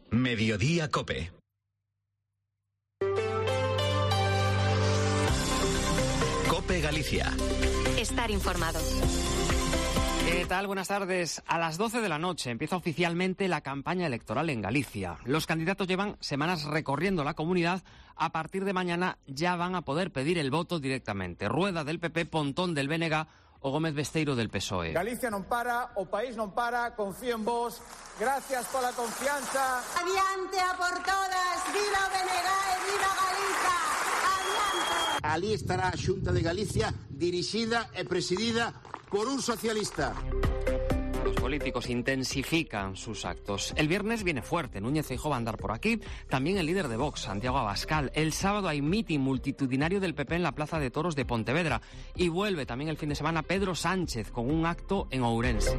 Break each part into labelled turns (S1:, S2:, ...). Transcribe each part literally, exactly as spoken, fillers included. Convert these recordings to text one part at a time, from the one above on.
S1: Mediodía Cope. Cope Galicia.
S2: Estar informado.
S3: ¿Qué tal? Buenas tardes. A las doce de la noche empieza oficialmente la campaña electoral en Galicia. Los candidatos llevan semanas recorriendo la comunidad. A partir de mañana ya van a poder pedir el voto directamente. Rueda del P P, Pontón del B N G o Gómez Besteiro del P S O E.
S4: Galicia non para, o país non para, confío en vos. Gracias pola confianza.
S5: Adiante a por todas, viva o B N G e viva Galicia. Adiante.
S6: Alí estará a Xunta de Galicia dirixida e presidida por un socialista.
S3: Los políticos intensifican sus actos. El viernes viene fuerte, Núñez Feijóo va a andar por aquí, también el líder de Vox, Santiago Abascal. El sábado hay mitin multitudinario del P P en la Plaza de Toros de Pontevedra y vuelve también el fin de semana Pedro Sánchez con un acto en Ourense.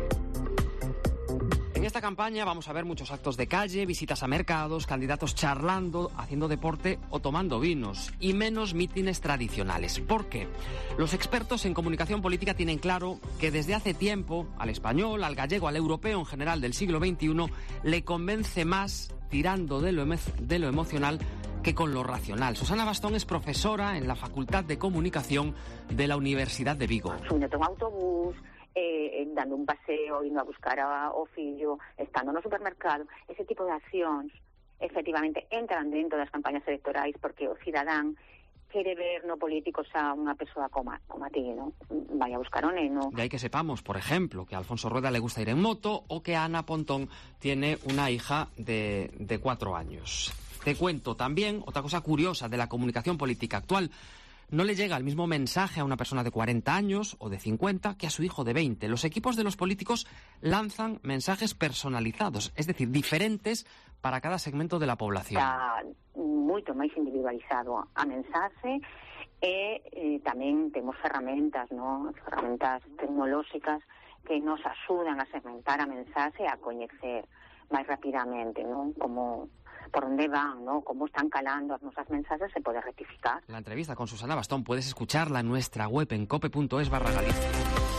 S3: En esta campaña vamos a ver muchos actos de calle, visitas a mercados, candidatos charlando, haciendo deporte o tomando vinos, y menos mítines tradicionales. ¿Por qué? Los expertos en comunicación política tienen claro que desde hace tiempo al español, al gallego, al europeo en general del siglo veintiuno le convence más tirando de lo, emo- de lo emocional que con lo racional. Susana Bastón es profesora en la Facultad de Comunicación de la Universidad de Vigo.
S7: Subindo un autobús, eh, dando un paseo, indo a buscar a, o fillo, estando no supermercado, ese tipo de accións efectivamente entran dentro das campañas electorais porque o cidadán quere ver no político xa unha persoa como, como a ti, ¿no? Vai a buscar o neno.
S3: De ahí que sepamos, por ejemplo, que a Alfonso Rueda le gusta ir en moto o que Ana Pontón tiene una hija de, de cuatro años. Te cuento también otra cosa curiosa de la comunicación política actual. No le llega el mismo mensaje a una persona de cuarenta años o de cincuenta que a su hijo de veinte. Los equipos de los políticos lanzan mensajes personalizados, es decir, diferentes para cada segmento de la población.
S7: Está moito máis individualizado a mensaxe e eh, tamén temos ferramentas, ¿no? Ferramentas tecnolóxicas que nos axudan a segmentar a mensaxe e a coñecer máis rapidamente, ¿no? Como por onde van, ¿no? Cómo están calando as nosas mensaxes, se pode rectificar.
S3: La entrevista con Susana Bastón puedes escucharla en nuestra web en cope punto es barra Galicia.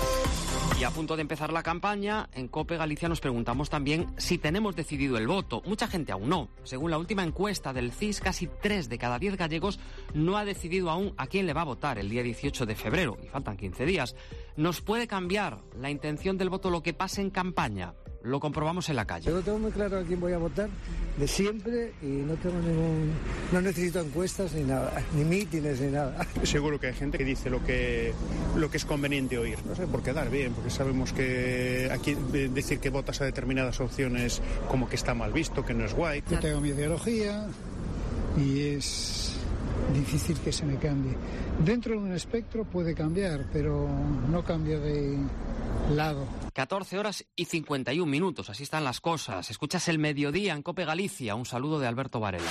S3: Y a punto de empezar la campaña, en Cope Galicia nos preguntamos también si tenemos decidido el voto. Mucha gente aún no. Según la última encuesta del C I S, casi tres de cada diez gallegos no ha decidido aún a quién le va a votar el día dieciocho de febrero, y faltan quince días. ¿Nos puede cambiar la intención del voto lo que pase en campaña? Lo comprobamos en la calle.
S8: Yo no tengo muy claro a quién voy a votar de siempre y no tengo ningún, no necesito encuestas ni nada, ni mítines ni nada.
S9: Seguro que hay gente que dice lo que lo que es conveniente oír, no sé, por quedar bien, porque sabemos que aquí decir que votas a determinadas opciones como que está mal visto, que no es guay.
S8: Yo tengo mi ideología y es difícil que se me cambie. Dentro de un espectro puede cambiar, pero no cambio de lado.
S3: catorce horas y cincuenta y un minutos, así están las cosas. Escuchas el mediodía en Cope Galicia. Un saludo de Alberto Varela.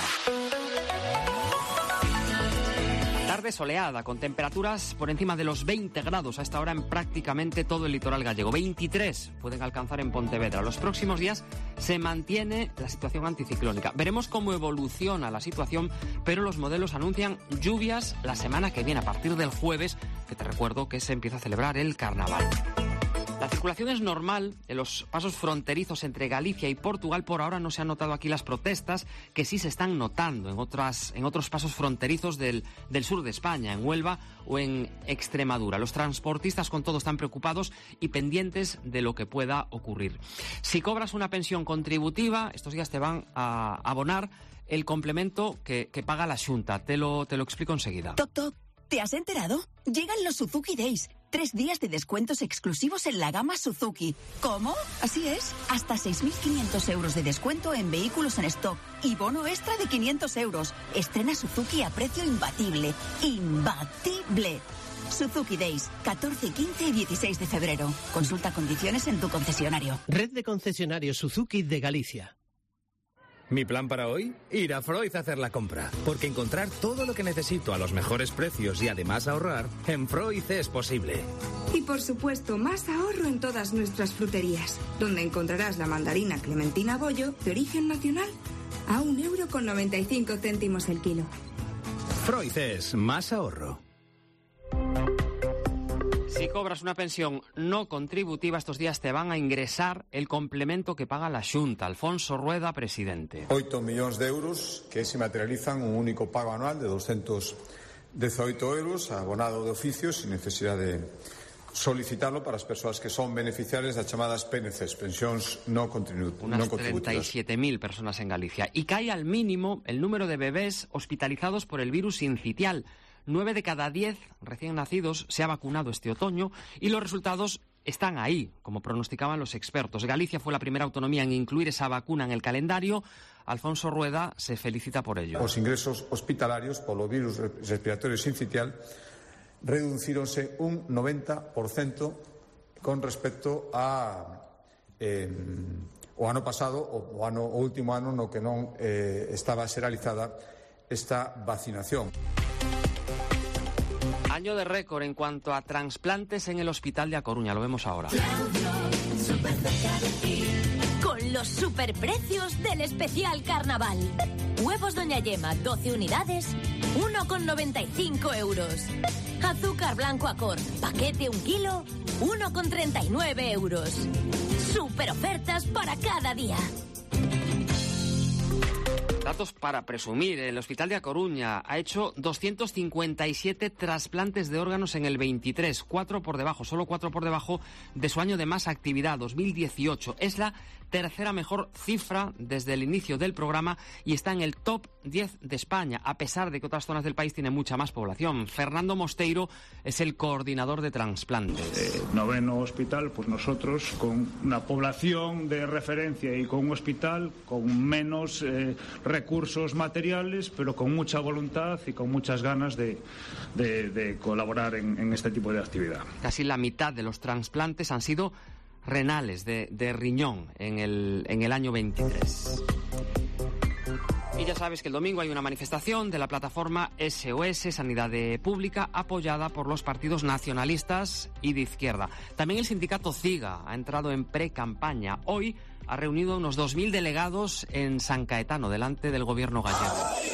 S3: Tarde soleada, con temperaturas por encima de los veinte grados a esta hora en prácticamente todo el litoral gallego. veintitrés pueden alcanzar en Pontevedra. Los próximos días se mantiene la situación anticiclónica. Veremos cómo evoluciona la situación, pero los modelos anuncian lluvias la semana que viene, a partir del jueves, que te recuerdo que se empieza a celebrar el carnaval. La circulación es normal en los pasos fronterizos entre Galicia y Portugal. Por ahora no se han notado aquí las protestas que sí se están notando en otras, en otros pasos fronterizos del, del sur de España, en Huelva o en Extremadura. Los transportistas con todo están preocupados y pendientes de lo que pueda ocurrir. Si cobras una pensión contributiva, estos días te van a abonar el complemento que, que paga la Xunta. Te lo, te lo explico enseguida.
S10: Toc, toc. ¿Te has enterado? Llegan los Suzuki Days. Tres días de descuentos exclusivos en la gama Suzuki. ¿Cómo? Así es. Hasta seis mil quinientos euros de descuento en vehículos en stock y bono extra de quinientos euros. Estrena Suzuki a precio imbatible. ¡Imbatible! Suzuki Days, catorce, quince y dieciséis de febrero. Consulta condiciones en tu concesionario.
S11: Red de concesionarios Suzuki de Galicia.
S12: Mi plan para hoy, ir a Freud a hacer la compra, porque encontrar todo lo que necesito a los mejores precios y además ahorrar, en Freud es posible.
S13: Y por supuesto, más ahorro en todas nuestras fruterías, donde encontrarás la mandarina Clementina Bollo, de origen nacional, a un euro con noventa y cinco céntimos el kilo.
S12: Freud es más ahorro.
S3: Si cobras una pensión no contributiva, estos días te van a ingresar el complemento que paga la Xunta. Alfonso Rueda, presidente.
S14: oito millóns de euros que se materializan un único pago anual de doscientos dieciocho euros abonado de oficio sin necesidad de solicitarlo para as persoas que son beneficiarias das chamadas P N Cs, pensións non contributivas.
S3: Unas treinta y siete mil personas en Galicia. Y cae al mínimo el número de bebés hospitalizados por el virus sincitial. Nueve de cada diez recién nacidos se ha vacunado este otoño y los resultados están ahí, como pronosticaban los expertos. Galicia fue la primera autonomía en incluir esa vacuna en el calendario. Alfonso Rueda se felicita por ello.
S14: Os ingresos hospitalarios polo virus respiratorio sincitial reducíronse un noventa por cento con respecto a eh, o ano pasado o, o, ano, o último ano no que non eh, estaba xeralizada esta vacinación.
S3: Año de récord en cuanto a trasplantes en el hospital de A Coruña, lo vemos ahora.
S15: Con los superprecios del especial carnaval. Huevos Doña Yema, doce unidades, uno con noventa y cinco euros. Azúcar blanco Acor, paquete un kilo, uno con treinta y nueve euros. Super ofertas para cada día.
S3: Datos para presumir. El Hospital de A Coruña ha hecho doscientos cincuenta y siete trasplantes de órganos en el veintitrés, cuatro por debajo, solo cuatro por debajo de su año de más actividad, dos mil dieciocho. Es la tercera mejor cifra desde el inicio del programa y está en el top diez de España, a pesar de que otras zonas del país tienen mucha más población. Fernando Mosteiro es el coordinador de trasplantes.
S16: Eh, noveno hospital, pues nosotros con una población de referencia y con un hospital con menos eh, recursos materiales, pero con mucha voluntad y con muchas ganas de, de, de colaborar en, en este tipo de actividad.
S3: Casi la mitad de los trasplantes han sido renales, de, de riñón, en el, en el año veintitrés. Y ya sabes que el domingo hay una manifestación de la plataforma S O S, Sanidad Pública, apoyada por los partidos nacionalistas y de izquierda. También el sindicato CIGA ha entrado en pre-campaña. Hoy ha reunido a unos dos mil delegados en San Caetano, delante del gobierno gallego.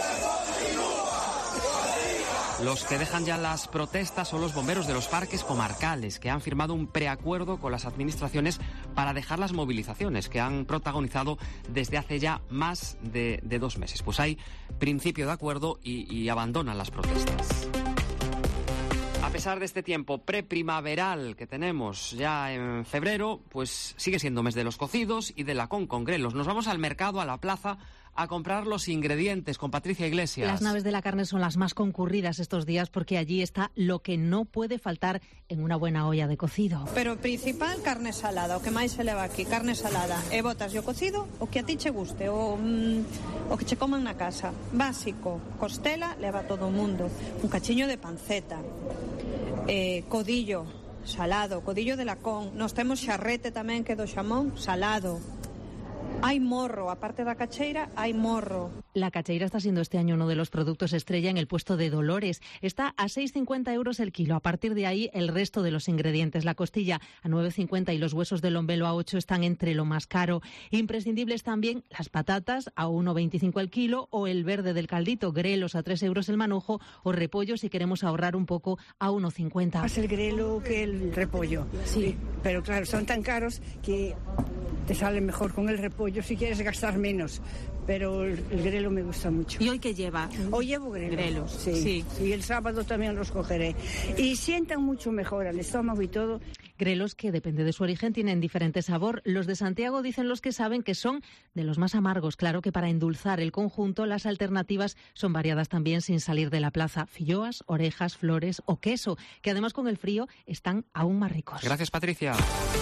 S3: Los que dejan ya las protestas son los bomberos de los parques comarcales, que han firmado un preacuerdo con las administraciones para dejar las movilizaciones que han protagonizado desde hace ya más de, de dos meses. Pues hay principio de acuerdo y, y abandonan las protestas. A pesar de este tiempo preprimaveral que tenemos ya en febrero, pues sigue siendo mes de los cocidos y de la con con grelos. Nos vamos al mercado, a la plaza, a comprar los ingredientes con Patricia Iglesias.
S17: Las naves de la carne son las más concurridas estos días porque allí está lo que no puede faltar en una buena olla de cocido.
S18: Pero principal, carne salada, o que máis se leva aquí, carne salada. E botas o cocido, o que a ti che guste, o, mm, o que che coman na casa. Básico, costela, leva todo o mundo. Un cachiño de panceta, eh, codillo, salado, codillo de lacón. Nos temos xarrete tamén, que do xamón, salado. Hay morro, aparte da cacheira, hay morro.
S17: La cacheira está siendo este año uno de los productos estrella en el puesto de Dolores. Está a seis cincuenta euros el kilo. A partir de ahí, el resto de los ingredientes. La costilla a nueve cincuenta y los huesos del lombelo a ocho están entre lo más caro. Imprescindibles también las patatas a uno veinticinco el kilo o el verde del caldito, grelos a tres euros el manojo o repollo si queremos ahorrar un poco a uno cincuenta.
S19: Más el grelo que el repollo. Sí. Pero claro, son tan caros que te sale mejor con el repollo si quieres gastar menos, pero el, el grelo me gusta mucho.
S17: ¿Y hoy qué lleva?
S19: Hoy llevo grelo.
S17: Grelos,
S19: sí,
S17: sí.
S19: Y el sábado también los cogeré. Y sientan mucho mejor al estómago y todo.
S17: Grelos que, depende de su origen, tienen diferente sabor. Los de Santiago dicen los que saben que son de los más amargos. Claro que para endulzar el conjunto las alternativas son variadas también sin salir de la plaza. Filloas, orejas, flores o queso, que además con el frío están aún más ricos.
S3: Gracias, Patricia.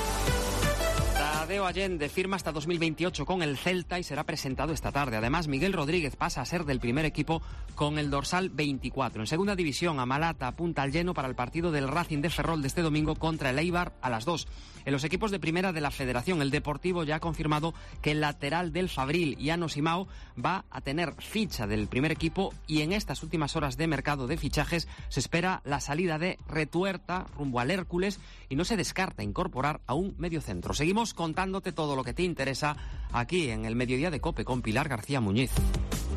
S3: Tadeo Allende firma hasta dos mil veintiocho con el Celta y será presentado esta tarde. Además, Miguel Rodríguez pasa a ser del primer equipo con el dorsal veinticuatro. En segunda división, Amalata apunta al lleno para el partido del Racing de Ferrol de este domingo contra el Eibar a las dos. En los equipos de primera de la Federación, el Deportivo ya ha confirmado que el lateral del Fabril, Iano Simao, va a tener ficha del primer equipo y en estas últimas horas de mercado de fichajes se espera la salida de Retuerta rumbo al Hércules y no se descarta incorporar a un mediocentro. Seguimos contándote todo lo que te interesa aquí en el Mediodía de COPE con Pilar García Muñiz.